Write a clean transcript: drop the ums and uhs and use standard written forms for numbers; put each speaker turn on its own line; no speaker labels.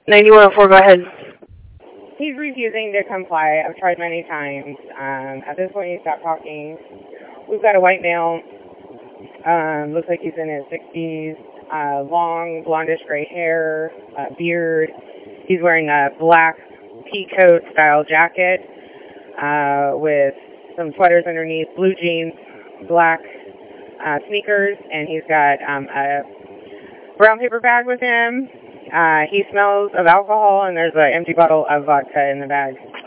9104, go ahead.
He's refusing to comply. I've tried many times. At this point, he stopped talking. We've got a white male. Looks like he's in his 60s. Long, blondish gray hair, beard. He's wearing a black pea coat style jacket with some sweaters underneath, blue jeans, black sneakers, and he's got a brown paper bag with him. He smells of alcohol, and there's an empty bottle of vodka in the bag.